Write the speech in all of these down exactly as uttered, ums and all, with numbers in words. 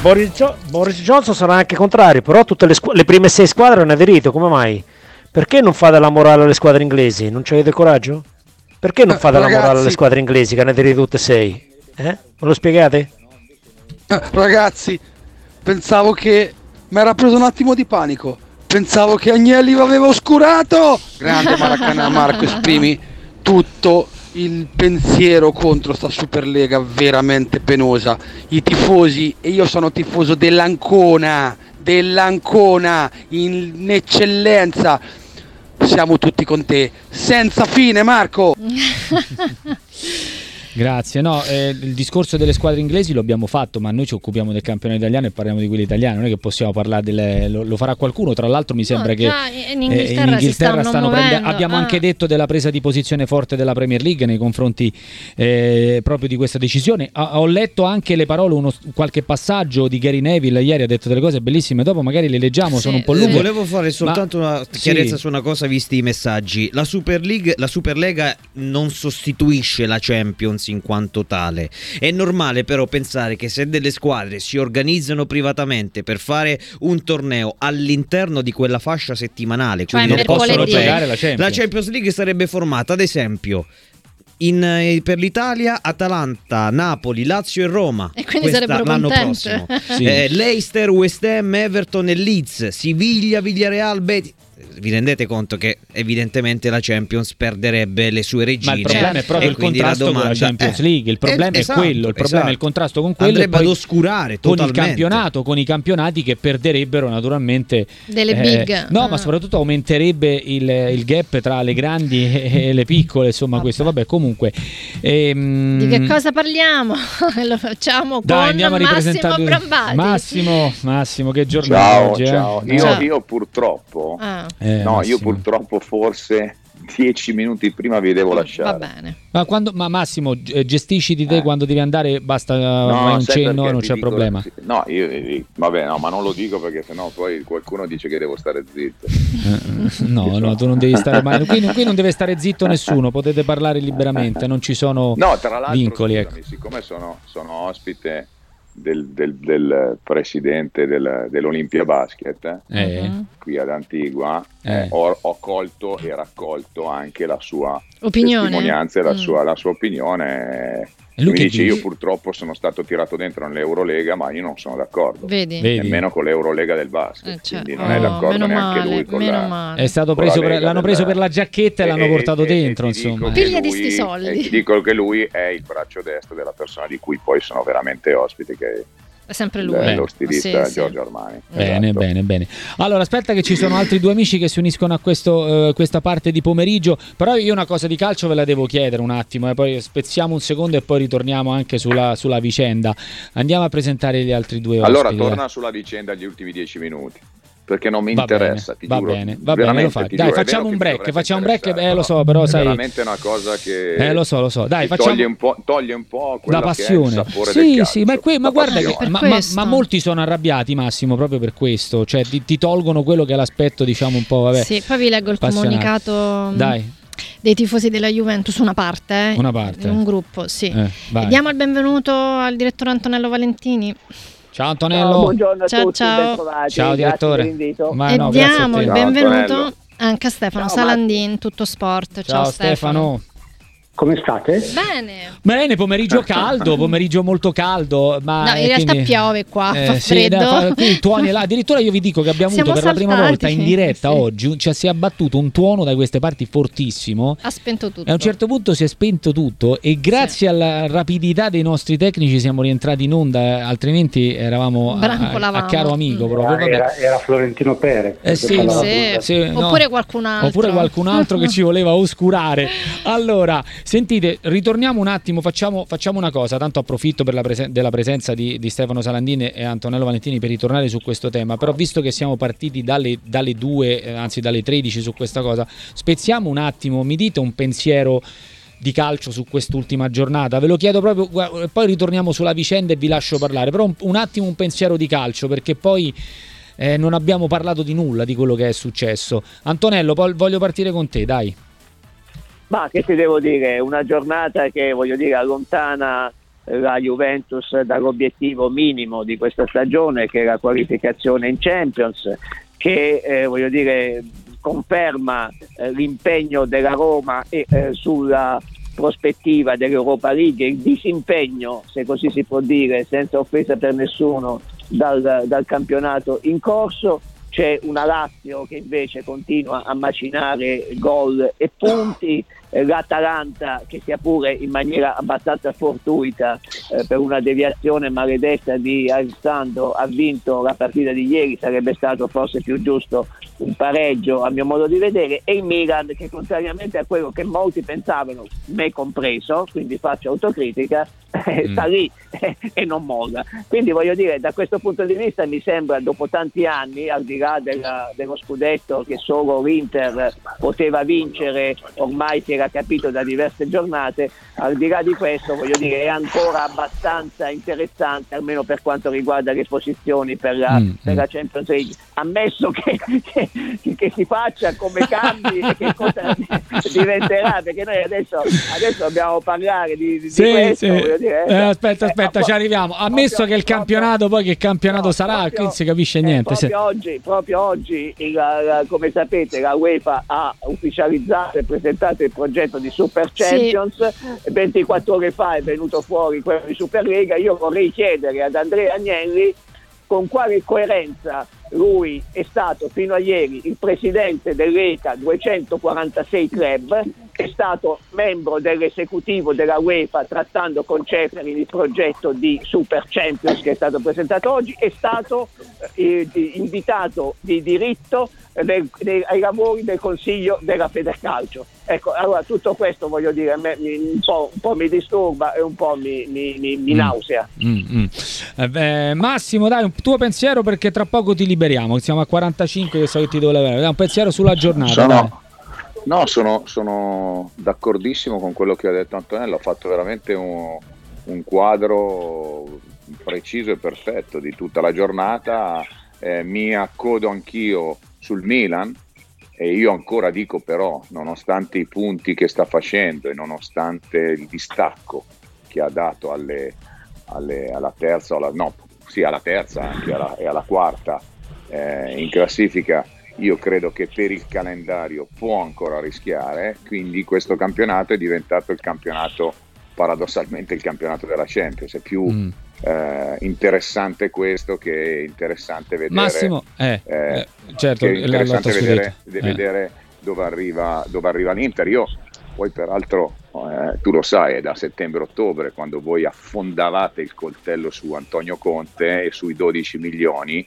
Boris, jo- Boris Johnson sarà anche contrario, però tutte le, squ- le prime sei squadre hanno aderito, come mai? Perché non fa della morale alle squadre inglesi? Non c'avete coraggio? Perché non Eh, fa della ragazzi, morale alle squadre inglesi che hanno aderito tutte e sei? Eh? Me lo spiegate? eh, ragazzi, pensavo che mi era preso un attimo di panico. Pensavo che Agnelli aveva oscurato. Grande Maracanã, Marco, esprimi tutto il pensiero contro sta Superlega veramente penosa. I tifosi, e io sono tifoso dell'Ancona, dell'Ancona in eccellenza. Siamo tutti con te, senza fine, Marco. Grazie, no, eh, il discorso delle squadre inglesi lo abbiamo fatto, ma noi ci occupiamo del campionato italiano e parliamo di quelli italiani, non è che possiamo parlare delle, lo, lo farà qualcuno, tra l'altro mi sembra No, che già in Inghilterra, eh, in Inghilterra si stanno, stanno muovendo. prendendo, abbiamo ah. anche detto della presa di posizione forte della Premier League nei confronti eh, proprio di questa decisione. Ho, ho letto anche le parole, uno, qualche passaggio di Gary Neville ieri, ha detto delle cose bellissime, dopo magari le leggiamo, Sì, sono un po' sì. lunghe. Volevo fare soltanto Ma- una chiarezza sì. su una cosa, visti i messaggi. La Super League, la Superlega non sostituisce la Champions in quanto tale. È normale però pensare che se delle squadre si organizzano privatamente per fare un torneo all'interno di quella fascia settimanale, Cioè quindi non possono mercoledì. giocare, la Champions. la Champions League sarebbe formata ad esempio in, eh, per l'Italia Atalanta, Napoli, Lazio e Roma. E quindi Questa- sarebbero l'anno contente. prossimo. Sì. Eh, Leicester, West Ham, Everton e Leeds, Siviglia, Villarreal, Betis. Vi rendete conto che evidentemente la Champions perderebbe le sue regine? Ma il problema è proprio E il quindi contrasto con la domanda- Champions eh, League, il problema eh, è esatto, quello, il problema esatto. è il contrasto con quello Andrebbe e poi ad oscurare con totalmente il campionato, con i campionati che perderebbero naturalmente Delle eh, big. no, Ah. ma soprattutto aumenterebbe il, il gap tra le grandi e, e le piccole, insomma, Vabbè. questo vabbè, comunque ehm, Di che cosa parliamo? Lo facciamo dai, con andiamo a Massimo ripresentare Brambati. Massimo, Massimo, che giornata Ciao, oggi, eh? ciao. Io, Ciao. io purtroppo, Ah, Eh, no, Massimo. io purtroppo forse dieci minuti prima vi devo va lasciare. bene. Ma, quando, ma Massimo, eh, gestisci di te Eh. quando devi andare, basta fai un sai cenno perché e non ti c'è dico- problema. No, io, io- vabbè, no, ma non lo dico perché sennò poi qualcuno dice che devo stare zitto. Eh, No, no, tu non devi stare mai. Qui, qui non deve stare zitto nessuno, potete parlare liberamente, non ci sono No, tra l'altro, vincoli. scusami, Ecco. siccome sono, sono ospite del, del- del presidente del- dell'Olimpia Basket Eh, Mhm. qui ad Antigua, Eh. eh, ho, ho colto e raccolto anche la sua Opinione? testimonianza e la, Mm. sua, la sua opinione. E lui Mi che dice: dice? io purtroppo sono stato tirato dentro nell'Eurolega, ma io non sono d'accordo. Vedi? Vedi? Nemmeno con l'Eurolega del basket, Eh, cioè, quindi non oh, è d'accordo meno neanche male, lui con meno la, male. È stato con preso la per, Lega l'hanno della- preso per la giacchetta e l'hanno portato dentro, ti dico insomma. che Piglia di lui- sti soldi. e ti dico che lui è il braccio destro della persona di cui poi sono veramente ospite, che è È sempre il- lui. lo stilista Sì, sì. Giorgio Armani. Bene, Esatto. bene, bene. Allora, aspetta che ci sono altri due amici che si uniscono a questo, eh, questa parte di pomeriggio, però io una cosa di calcio ve la devo chiedere un attimo, e poi spezziamo un secondo e poi ritorniamo anche sulla, sulla vicenda. Andiamo a presentare gli altri due Allora ospiti. torna sulla vicenda gli ultimi dieci minuti, perché non mi Va interessa, bene, ti va giuro. bene, va bene, lo veramente, fai. ti Dai, giuro, è facciamo vero un che mi break, dovrebbe facciamo un break, interessare, eh, lo però so, però è sai- veramente una cosa che Eh, lo so, lo so. Dai, ti facciamo toglie un po', toglie un po' quello la che è il passione. sapore del Sì, calcio, sì, ma, è que- ma la guarda che passione. ma, Per ma- questo. ma molti sono arrabbiati, Massimo, proprio per questo, cioè ti, ti tolgono quello che è l'aspetto, diciamo, un po', vabbè. Sì, poi vi leggo il appassionato. comunicato Dai, dei tifosi della Juventus, una parte, eh, Una parte. in un gruppo, sì. eh, vai. E diamo il benvenuto al direttore Antonello Valentini. Ciao Antonello. Ciao, buongiorno a Ciao, tutti, ciao. bentrovati. Ciao direttore. Grazie per l'invito. Ma e no, grazie a diamo te. il Ciao, benvenuto Antonello. anche a Stefano Ciao, Salandin, tutto sport. Ciao, Ciao Stefano. Come state? Bene. Bene, pomeriggio caldo, pomeriggio molto caldo, ma No, in eh, realtà quindi- piove qua, Eh, fa sì, freddo. da- fa- qui il tuono è là. Addirittura io vi dico che abbiamo Siamo avuto per la prima saltati. volta in diretta Sì. oggi, cioè si è abbattuto un tuono da queste parti fortissimo. Ha spento tutto. E a un certo punto si è spento tutto e grazie alla rapidità dei nostri tecnici siamo rientrati in onda, eh, altrimenti eravamo a, a, Brancolavamo. a caro amico Mm. proprio. Vabbè. Era, era Florentino Perez. Eh sì, Parlava no. Sì. Sì, no. Oppure qualcun altro. Oppure qualcun altro che ci voleva oscurare. Allora, sentite, ritorniamo un attimo, facciamo, facciamo una cosa, tanto approfitto per la presen- della presenza di, di Stefano Salandini e Antonello Valentini per ritornare su questo tema, però visto che siamo partiti dalle, dalle due, eh, anzi dalle tredici su questa cosa, spezziamo un attimo, mi dite un pensiero di calcio su quest'ultima giornata, ve lo chiedo proprio, guarda, poi ritorniamo sulla vicenda e vi lascio parlare, però un, un attimo un pensiero di calcio, perché poi eh, non abbiamo parlato di nulla di quello che è successo. Antonello, poi voglio partire con te, dai. Ma che ti devo dire? Una giornata che, voglio dire, allontana la Juventus dall'obiettivo minimo di questa stagione, che è la qualificazione in Champions, che eh, voglio dire conferma eh, l'impegno della Roma e, eh, sulla prospettiva dell'Europa League, il disimpegno, se così si può dire, senza offesa per nessuno, dal, dal campionato in corso. C'è una Lazio che invece continua a macinare gol e punti, eh, l'Atalanta che sia pure in maniera abbastanza fortuita eh, per una deviazione maledetta di Alessandro ha vinto la partita di ieri, sarebbe stato forse più giusto un pareggio a mio modo di vedere, e il Milan che, contrariamente a quello che molti pensavano, me compreso, quindi faccio autocritica, eh, mm. sta lì eh, e non molla. Quindi voglio dire, da questo punto di vista mi sembra, dopo tanti anni, al di là della, dello scudetto che solo l'Inter poteva vincere, ormai si era capito da diverse giornate, al di là di questo voglio dire è ancora abbastanza interessante, almeno per quanto riguarda le posizioni per la, mm. per la Champions League, ammesso che, che, che si faccia come cambi e che cosa diventerà, perché noi adesso, adesso dobbiamo parlare di, di sì, questo, sì. voglio dire, eh, aspetta aspetta eh, ci arriviamo, ammesso proprio, che il campionato proprio, poi che campionato no, sarà proprio, qui non si capisce niente. Eh, proprio, sì. oggi, proprio oggi il, la, come sapete la UEFA ha ufficializzato e presentato il progetto di Super Champions, sì. ventiquattro ore fa è venuto fuori quello di Superlega. Io vorrei chiedere ad Andrea Agnelli con quale coerenza lui è stato fino a ieri il presidente dell'E C A duecentoquarantasei Club, è stato membro dell'esecutivo della UEFA trattando con Ceferin il progetto di Super Champions che è stato presentato oggi, è stato eh, invitato di diritto del, dei, ai lavori del Consiglio della Federcalcio. Ecco, allora tutto questo voglio dire me, mi, un, po', un po' mi disturba e un po' mi, mi, mi, mi nausea. Mm, mm. Eh, beh, Massimo, dai un tuo pensiero, perché tra poco ti liberiamo, siamo a quarantacinque che so che ti devo levare. Un pensiero sulla giornata. Sono, dai. no, sono, sono d'accordissimo con quello che ha detto Antonello, ha fatto veramente un, un quadro preciso e perfetto di tutta la giornata. Eh, mi accodo anch'io sul Milan. E io ancora dico però, nonostante i punti che sta facendo e nonostante il distacco che ha dato alle, alle, alla terza, alla, no, sì, alla terza anche alla, e alla quarta eh, in classifica, io credo che per il calendario può ancora rischiare, quindi questo campionato è diventato il campionato, paradossalmente il campionato della Champions, è più mm. eh, interessante questo che è interessante vedere Massimo eh, eh, eh, certo, che è interessante vedere, eh. vedere dove arriva dove arriva l'Inter. Io poi peraltro eh, tu lo sai, è da settembre-ottobre quando voi affondavate il coltello su Antonio Conte e sui dodici milioni.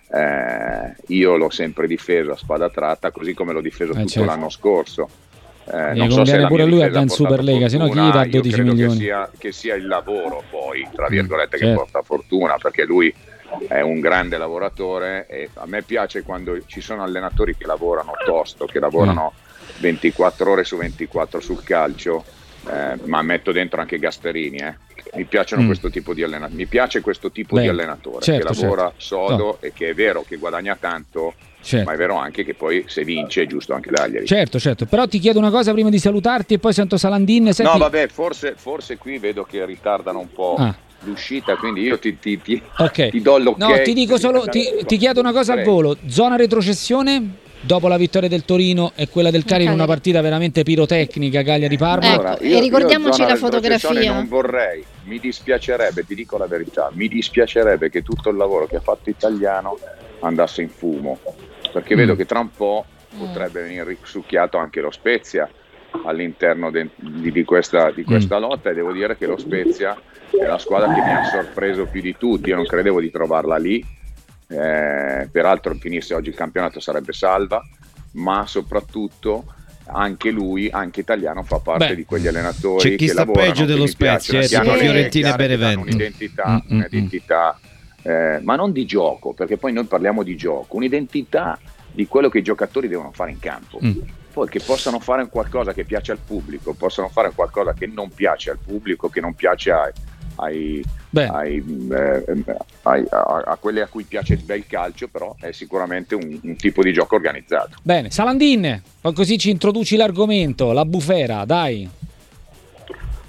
Eh, io l'ho sempre difeso a spada tratta, così come l'ho difeso eh, tutto certo. l'anno scorso. Eh, e non so se pure lui a in Superlega, se no chi gli dà dodici milioni? Che sia, che sia il lavoro poi, tra virgolette, mm, che certo. porta fortuna, perché lui è un grande lavoratore e a me piace quando ci sono allenatori che lavorano tosto, che lavorano mm. ventiquattro ore su ventiquattro sul calcio, eh, ma metto dentro anche Gasperini, eh. mi piacciono mm. questo tipo di allenatori, mi piace questo tipo Beh, di allenatore certo, che lavora certo. sodo no. e che è vero che guadagna tanto. Certo. Ma è vero anche che poi se vince è giusto anche darglieli. Certo, certo. Però ti chiedo una cosa prima di salutarti e poi sento Salandin. Senti... No, vabbè, forse, forse qui vedo che ritardano un po' ah. l'uscita, quindi io ti, ti, ti, okay. ti do l'ok. No, ti dico solo, ti, ti chiedo una cosa al volo. Zona retrocessione dopo la vittoria del Torino e quella del Cagliari in una partita veramente pirotecnica, Cagliari-Parma. Ecco, allora, io, e ricordiamoci io la fotografia. Non vorrei, mi dispiacerebbe, ti dico la verità, mi dispiacerebbe che tutto il lavoro che ha fatto Italiano andasse in fumo, perché mm. vedo che tra un po' potrebbe venire risucchiato anche lo Spezia all'interno de, di, di questa, di questa mm. lotta, e devo dire che lo Spezia è la squadra che mi ha sorpreso più di tutti. Io non credevo di trovarla lì, eh, peraltro finisse oggi il campionato sarebbe salva, ma soprattutto anche lui, anche Italiano, fa parte Beh, di quegli allenatori c'è chi che sta lavorano, peggio dello Spezia, eh, tipo Fiorentina e Benevento, un'identità, mm, un'identità eh, ma non di gioco, perché poi noi parliamo di gioco, un'identità di quello che i giocatori devono fare in campo. Mm. Poi che possano fare qualcosa che piace al pubblico, possano fare qualcosa che non piace al pubblico, che non piace ai, ai, ai, eh, ai a, a quelli a cui piace il bel calcio, però è sicuramente un, un tipo di gioco organizzato. Bene, Salandin, poi così ci introduci l'argomento, la bufera, dai.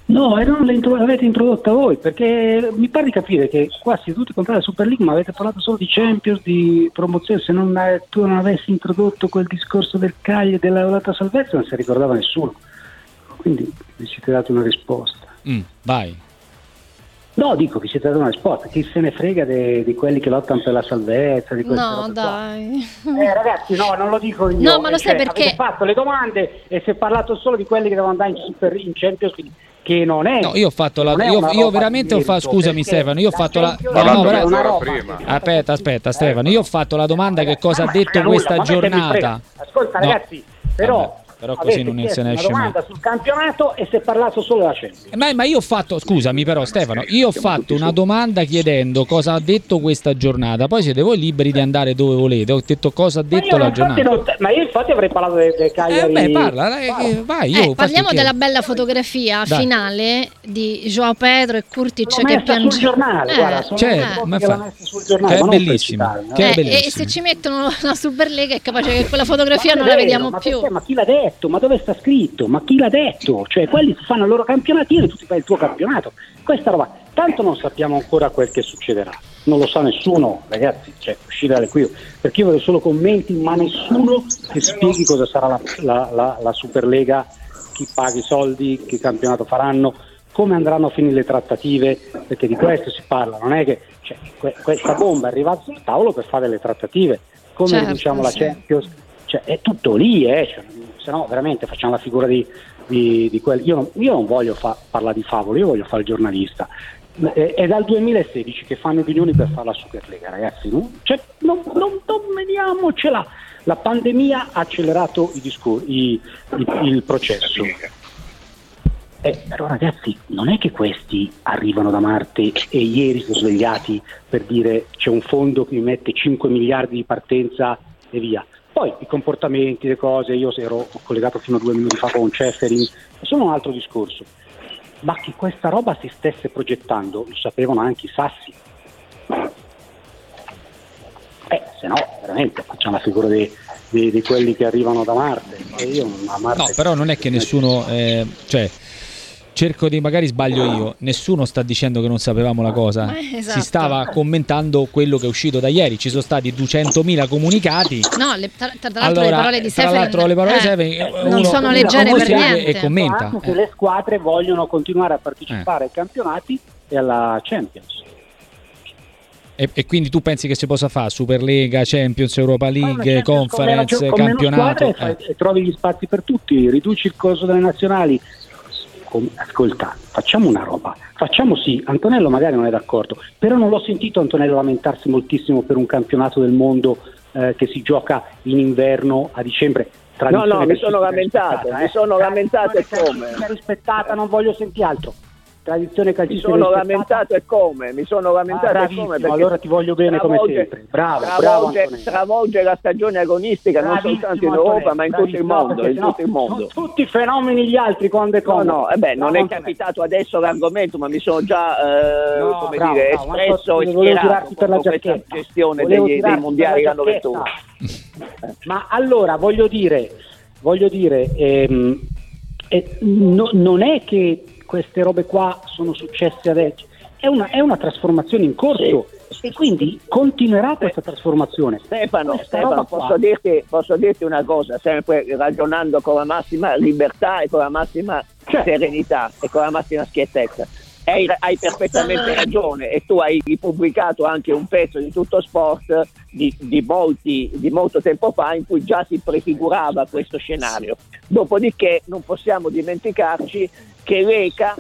No, e non l'avete introdotta voi, perché mi pare di capire che qua siete tutti contro la Super League, ma avete parlato solo di Champions, di promozione. Se non hai, tu non avessi introdotto quel discorso del Cagliari e della lotta salvezza, non si ricordava nessuno. Quindi vi siete dati una risposta. Mm, vai. No, dico, vi siete dati una risposta. Chi se ne frega de, di quelli che lottano per la salvezza? Di No, dai. Eh, ragazzi, no, non lo dico io. No, ma lo cioè, sai perché? Avete fatto le domande e si è parlato solo di quelli che devono andare in, super, in Champions, che non è. No, io ho fatto la. Io, io veramente ho fatto. Scusami, Stefano, io ho fatto la. No, no, però, una roba. Aspetta, aspetta, Stefano, io ho fatto la domanda che cosa ha detto questa giornata. Ascolta, No. ragazzi, però. Vabbè. Però così non se ne esce mai. Una domanda sul campionato e si è parlato solo della Champions. Ma, ma io ho fatto, scusami però Stefano, io ho fatto una domanda chiedendo cosa ha detto questa giornata, poi siete voi liberi di andare dove volete, ho detto cosa ha detto la giornata. Non, ma io infatti avrei parlato del de Cagliari. Eh beh, parla, dai, vai, io Eh, parliamo della chiedo. bella fotografia Dai. finale di Joao Pedro e Curtic L'ho che messa piange. sul giornale, Eh, guarda, sono Cioè, le foto ma che fa- l'ho messa sul giornale, che è ma non per bellissima, citarmi, che eh. è Eh, e bellissimo. se ci mettono la Superlega è capace che quella fotografia Ma non è la vero, vediamo ma più. perché? Ma chi l'ha detto? Ma dove sta scritto? Ma chi l'ha detto? Cioè, quelli fanno il loro campionatino e tu ti fai il tuo campionato. Questa roba, tanto non sappiamo ancora quel che succederà. Non lo sa nessuno, ragazzi, cioè, uscire dalle qui. Perché io vedo solo commenti, ma nessuno che spieghi cosa sarà la, la, la, la Superlega, chi paga i soldi, che campionato faranno, come andranno a finire le trattative, perché di questo si parla, non è che cioè, que- questa bomba è arrivata sul tavolo per fare le trattative, come Certo, riduciamo la sì. Champions, cioè, è tutto lì, eh, cioè, se no veramente facciamo la figura di, di, di quelli. Io non, io non voglio fa- parlare di favole, io voglio fare il giornalista. È, è dal duemilasedici che fanno riunioni per fare la Superlega, ragazzi, no? Cioè, non, non, non vediamocela. La pandemia ha accelerato i discor- i, i, il processo. Eh, però ragazzi, non è che questi arrivano da Marte e ieri sono svegliati per dire c'è un fondo che mi mette cinque miliardi di partenza e via. Poi i comportamenti, le cose, io ero collegato fino a due minuti fa con Ceferin, sono un altro discorso. Ma che questa roba si stesse progettando lo sapevano anche i Sassi. Eh, se no, veramente facciamo la figura di, di, di quelli che arrivano da Marte. E io a Marte. No, però non è che nessuno, eh, cioè, cerco di, magari sbaglio io, nessuno sta dicendo che non sapevamo la cosa. Eh, esatto. Si stava commentando quello che è uscito da ieri, ci sono stati duecentomila comunicati. No, le, tra, tra l'altro Allora, le parole di tra Seferin l'altro le parole di eh, Seferin, non uno- sono uno leggere per segue niente. e commenta. Anche se Eh. le squadre vogliono continuare a partecipare ai campionati e alla Champions. E, e quindi tu pensi che si possa fare Superlega, Champions, Europa Fai una League, Champions Conference, con meno- con meno campionato? squadre e, fai- Eh. e trovi gli spazi per tutti, riduci il costo delle nazionali. Com- Ascolta, facciamo una roba, facciamo sì, Antonello magari non è d'accordo, però non l'ho sentito Antonello lamentarsi moltissimo per un campionato del mondo eh, che si gioca in inverno a dicembre. No, no, mi sono calcistica lamentato, rispettata, mi eh. sono lamentato e Tradizione come? calcistica rispettata, non voglio sentire altro. Tradizione Mi calcistica sono rispettata. lamentato e come? Mi sono Ah, lamentato e bravissimo, come? Perché allora ti voglio bene come travolge- sempre. Bravo, bravo travolge, Antonello. travolge la stagione agonistica non Bravissimo, soltanto in Europa Antonello, ma in tutto il bravissimo, mondo, perché in sennò tutto il mondo. sono tutti fenomeni gli altri quando è No, comodo. no, eh beh, non Bravo, è Antonello. capitato adesso l'argomento, ma mi sono già eh, No, come bravo, dire, bravo, ma espresso e volevo schierato tirarti per la con questa giacchetta. gestione Volevo degli, dei tirarti mondiali per la l'anno giacchetta. ventuno. Ma allora voglio dire, voglio dire, ehm, eh, no- non è che queste robe qua sono successe adesso, è una, è una trasformazione in corso e quindi continuerà questa trasformazione. Stefano, Questa Stefano roba qua- posso, dirti, posso dirti una cosa, sempre ragionando con la massima libertà e con la massima Certo. serenità e con la massima schiettezza. Hai, hai perfettamente ragione e tu hai pubblicato anche un pezzo di Tutto Sport di, di, molti, di molto tempo fa in cui già si prefigurava questo scenario. Dopodiché non possiamo dimenticarci che l'ECA,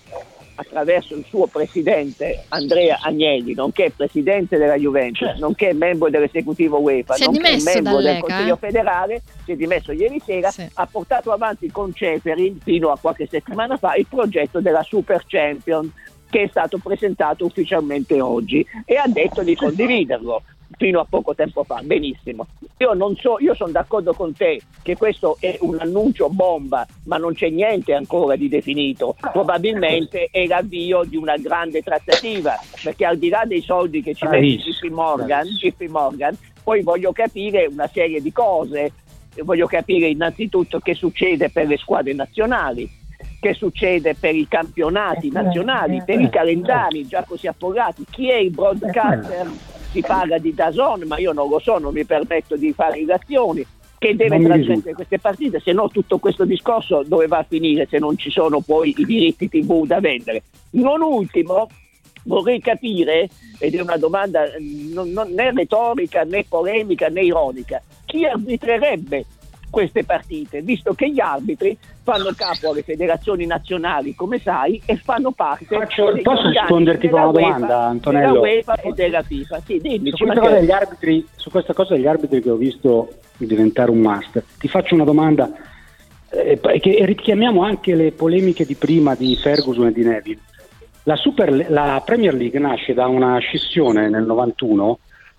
attraverso il suo presidente Andrea Agnelli, nonché presidente della Juventus, Certo. nonché membro dell'esecutivo UEFA, Si è nonché dimesso membro del dall'E C A, Consiglio eh? federale, si è dimesso ieri sera, Sì. ha portato avanti con Ceferin fino a qualche settimana fa il progetto della Super Champions, che è stato presentato ufficialmente oggi, e ha detto di condividerlo fino a poco tempo fa. Benissimo, io non so, io sono d'accordo con te che questo è un annuncio bomba, ma non c'è niente ancora di definito. Probabilmente è l'avvio di una grande trattativa, perché al di là dei soldi che ci mette Bravissimo, J P Morgan, J P Morgan, poi voglio capire una serie di cose. Voglio capire innanzitutto che succede per le squadre nazionali, che succede per i campionati nazionali, per i calendari già così appogati. Chi è il broadcaster? Si parla di D A Z N, ma io non lo so, non mi permetto di fare ilazioni, che deve trasmettere queste partite, se no tutto questo discorso dove va a finire se non ci sono poi i diritti tivù da vendere. Non ultimo, vorrei capire, ed è una domanda non, non, né retorica né polemica né ironica, chi arbitrerebbe queste partite, visto che gli arbitri fanno capo alle federazioni nazionali, come sai, e fanno parte. Faccio, posso risponderti con una domanda, Antonello? Della UEFA e della FIFA. Sì, dimmi, su, questa cosa degli arbitri, su questa cosa degli arbitri che ho visto diventare un master, ti faccio una domanda eh, che richiamiamo anche le polemiche di prima di Ferguson e di Neville. La, Super, la Premier League nasce da una scissione nel novantuno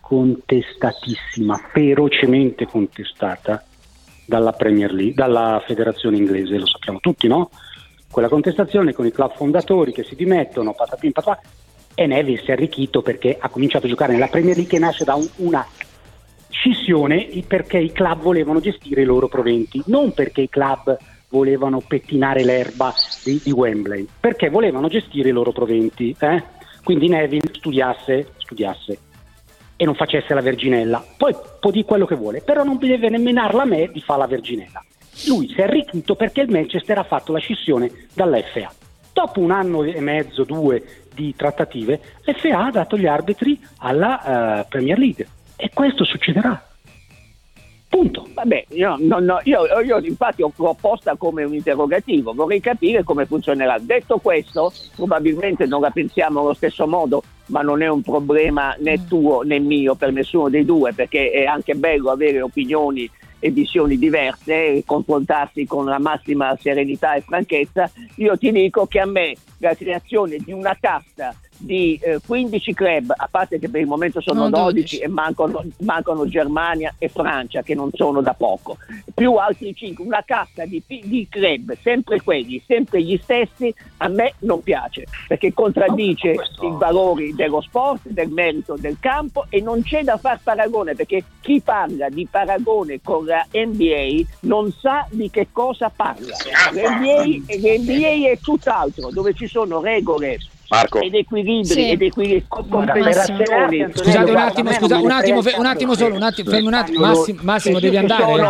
contestatissima, ferocemente contestata dalla Premier League, dalla federazione inglese, lo sappiamo tutti, no? Quella contestazione con i club fondatori che si dimettono, patapim patapà, e Neville si è arricchito perché ha cominciato a giocare nella Premier League, che nasce da un, una scissione perché i club volevano gestire i loro proventi, non perché i club volevano pettinare l'erba di, di Wembley, perché volevano gestire i loro proventi, eh? Quindi Neville studiasse, studiasse e non facesse la verginella, poi può dire quello che vuole, però non deve nemmenarla a me di fare la verginella. Lui si è arricchito perché il Manchester ha fatto la scissione dall'F A. Dopo un anno e mezzo, due di trattative, l'F A ha dato gli arbitri alla uh, Premier League e questo succederà. Punto. Vabbè, io, no, no, io, io infatti ho, ho posta come un interrogativo, vorrei capire come funzionerà. Detto questo, probabilmente non la pensiamo allo stesso modo, ma non è un problema né tuo né mio per nessuno dei due, perché è anche bello avere opinioni e visioni diverse e confrontarsi con la massima serenità e franchezza. Io ti dico che a me la creazione di una casta di eh, quindici club, a parte che per il momento sono no, dodici e mancano, mancano Germania e Francia, che non sono da poco, più altri cinque, una casta di, di club, sempre quelli, sempre gli stessi, a me non piace, perché contraddice no, i valori dello sport, del merito del campo, e non c'è da far paragone, perché chi parla di paragone con la N B A non sa di che cosa parla. L'N B A, l'N B A è tutt'altro, dove ci sono regole Marco. ed equilibri sì. ed equilibri compensazioni. Scusate un attimo, scusa, un attimo, un attimo solo, un attimo, fermi un attimo, Massimo, Massimo devi andare.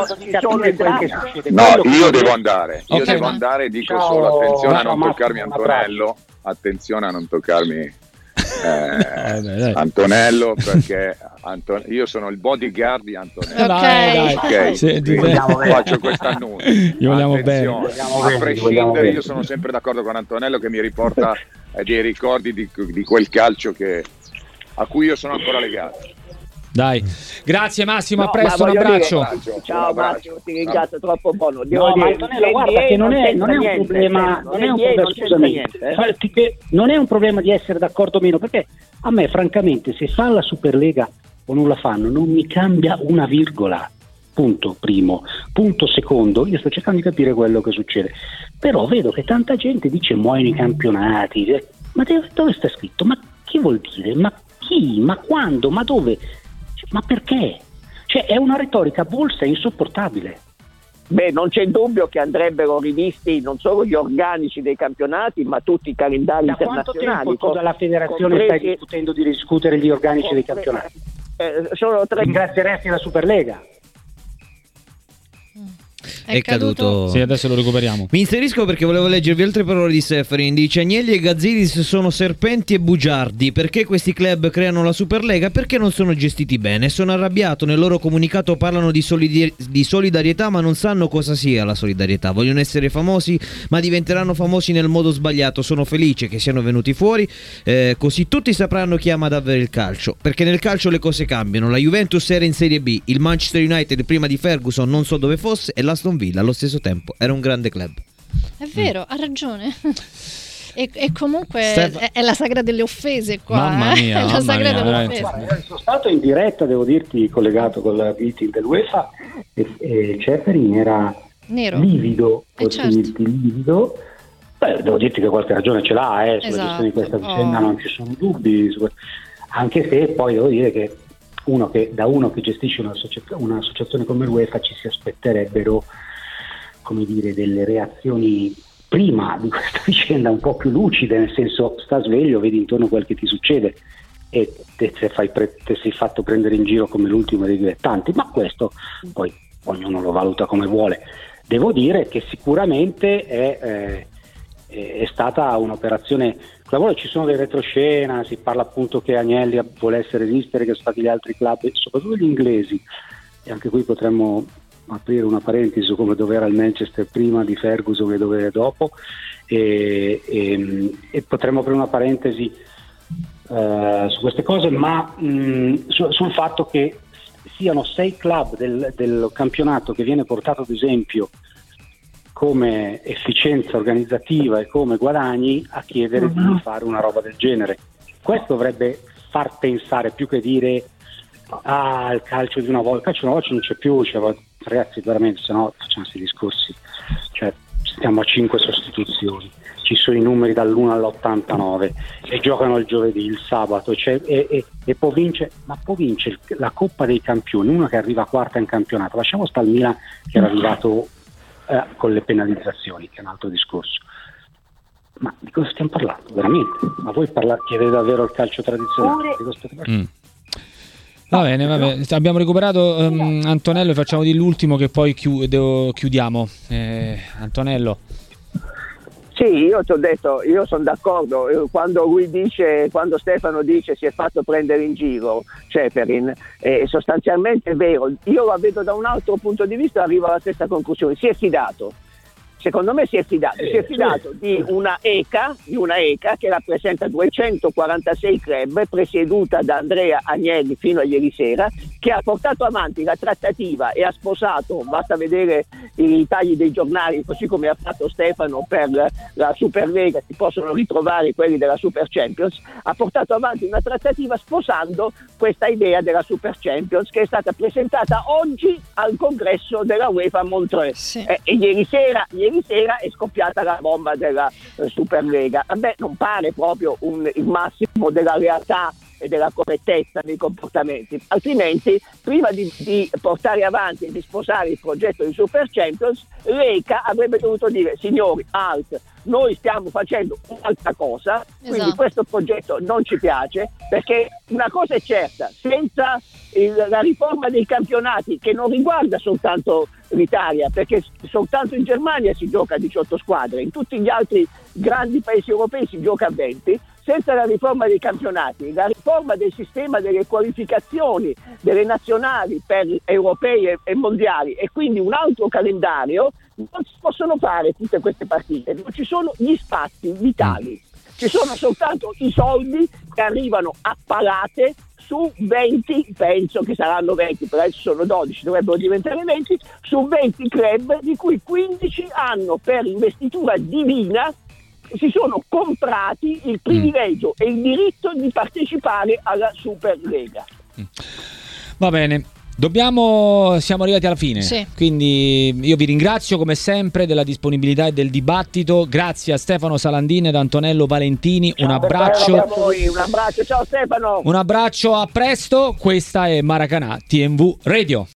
No, io devo andare, io okay, devo ma... andare, dico Ciao. solo attenzione a non Ciao, toccarmi Massimo, Antonello, attenzione a non toccarmi eh, eh, beh, Antonello, perché Anton- io sono il bodyguard di Antonello. Ok. Dai, dai. Ok, Sì, quindi faccio questo annuncio. Gli vogliamo bene. A prescindere, io sono sempre d'accordo con Antonello, che mi riporta eh, dei ricordi di, di quel calcio che, a cui io sono ancora legato. Dai, grazie Massimo, No, a presto, un ma voglio abbraccio. dire, ciao Massimo, ti ringrazio, troppo buono. Devo No, ma dire, Antonello, guarda che non è, non è un niente, problema, non è un problema, non scusami, niente, eh. Infatti che non è un problema di essere d'accordo o meno, perché a me francamente se fa la Superlega o non la fanno non mi cambia una virgola. Punto primo. Punto secondo, io sto cercando di capire quello che succede, però vedo che tanta gente dice muoiono i campionati, ma dove sta scritto? Ma che vuol dire? Ma chi? Ma quando? Ma dove? Ma perché? Cioè è una retorica bolsa insopportabile. Beh, non c'è dubbio che andrebbero rivisti non solo gli organici dei campionati, ma tutti i calendari da internazionali. Da quanto tempo dalla federazione compresi, stai discutendo di discutere gli organici compre- dei campionati? Eh, sono tre... Ringrazieresti la Superlega? È, è caduto. caduto. Sì, adesso lo recuperiamo. Mi inserisco perché volevo leggervi altre parole di Seferin. Dice: Agnelli e Gazzidis sono serpenti e bugiardi. Perché questi club creano la Superlega? Perché non sono gestiti bene. Sono arrabbiato, nel loro comunicato parlano di, solidar- di solidarietà, ma non sanno cosa sia la solidarietà. Vogliono essere famosi, ma diventeranno famosi nel modo sbagliato. Sono felice che siano venuti fuori, eh, così tutti sapranno chi ama davvero il calcio. Perché nel calcio le cose cambiano. La Juventus era in Serie B, il Manchester United prima di Ferguson non so dove fosse, e l'Aston Villa allo stesso tempo era un grande club. È vero, mm. ha ragione. E, e comunque Stef- è, è la sagra delle offese qua. Mamma mia, eh? È la mamma sagra mia, delle offese. Guarda, sono stato in diretta, devo dirti, collegato con la meeting dell'UEFA e, e Ceferin era Nero. livido, Eh, posso certo. dirti livido. Beh, devo dirti che qualche ragione ce l'ha, eh, sulla Esatto. gestione di questa vicenda Oh. non ci sono dubbi, su- anche se poi devo dire che uno che da uno che gestisce un'associa- un'associazione come l'UEFA ci si aspetterebbero, come dire, delle reazioni prima di questa vicenda un po' più lucide, nel senso sta sveglio, vedi intorno quel che ti succede e te, te, fai pre- te sei fatto prendere in giro come l'ultimo dei dilettanti, ma questo poi ognuno lo valuta come vuole. Devo dire che sicuramente è, eh, è stata un'operazione clamorosa. Ci sono dei retroscena, si parla appunto che Agnelli volesse resistere, che sono stati gli altri club, soprattutto gli inglesi, e anche qui potremmo aprire una parentesi su come dove era il Manchester prima di Ferguson e dove è dopo, e, e, e potremmo aprire una parentesi uh, su queste cose, ma mh, su, sul fatto che siano sei club del, del campionato che viene portato ad esempio come efficienza organizzativa e come guadagni a chiedere uh-huh. di fare una roba del genere. Questo dovrebbe far pensare, più che dire ah il calcio di una volta, il calcio di una volta non c'è più, cioè, ragazzi veramente, se no facciamo questi discorsi, cioè stiamo a cinque sostituzioni, ci sono i numeri dall'uno all'ottantanove e giocano il giovedì, il sabato, cioè, e, e, e può vincere, ma può vincere la Coppa dei Campioni, uno che arriva quarta in campionato, lasciamo stare il Milan che era arrivato eh, con le penalizzazioni, che è un altro discorso. Ma di cosa stiamo parlando veramente? Ma voi parla- chiedete davvero il calcio tradizionale? Di cosa state parlando? Mm. Va bene, va bene. Abbiamo recuperato um, Antonello e facciamo di l'ultimo che poi chiu- devo, chiudiamo. Eh, Antonello. Sì, io ti ho detto, io sono d'accordo, quando lui dice, quando Stefano dice si è fatto prendere in giro Ceferin, è sostanzialmente vero, io la vedo da un altro punto di vista, arrivo alla stessa conclusione, si è fidato. Secondo me si è fidato, si è fidato di una E C A, di una E C A che rappresenta duecentoquarantasei club, presieduta da Andrea Agnelli fino a ieri sera, che ha portato avanti la trattativa e ha sposato, basta vedere i tagli dei giornali, così come ha fatto Stefano per la Superlega, si possono ritrovare quelli della Super Champions, ha portato avanti una trattativa sposando questa idea della Super Champions che è stata presentata oggi al congresso della UEFA a Montreux. Sì. Eh, e ieri sera, ieri sera è scoppiata la bomba della eh, Superlega. A me non pare proprio un, il massimo della realtà e della correttezza dei comportamenti, altrimenti prima di, di portare avanti e di sposare il progetto di Super Champions, l'E C A avrebbe dovuto dire: signori, alt, noi stiamo facendo un'altra cosa, quindi esatto. questo progetto non ci piace, perché una cosa è certa, senza il, la riforma dei campionati, che non riguarda soltanto l'Italia, perché soltanto in Germania si gioca a diciotto squadre, in tutti gli altri grandi paesi europei si gioca a venti, senza la riforma dei campionati, la riforma del sistema delle qualificazioni delle nazionali per europei e, e mondiali, e quindi un altro calendario, non si possono fare tutte queste partite, non ci sono gli spazi vitali, ci sono soltanto i soldi che arrivano a palate su venti, penso che saranno venti, però adesso sono dodici, dovrebbero diventare venti, su venti club, di cui quindici hanno per investitura divina si sono comprati il privilegio mm. e il diritto di partecipare alla Superlega. Va bene. Dobbiamo, siamo arrivati alla fine, sì. Quindi io vi ringrazio come sempre della disponibilità e del dibattito. Grazie a Stefano Salandini ed Antonello Valentini. Ciao, un abbraccio. a voi, un abbraccio, ciao Stefano. Un abbraccio, a presto. Questa è Maracanà T M V Radio.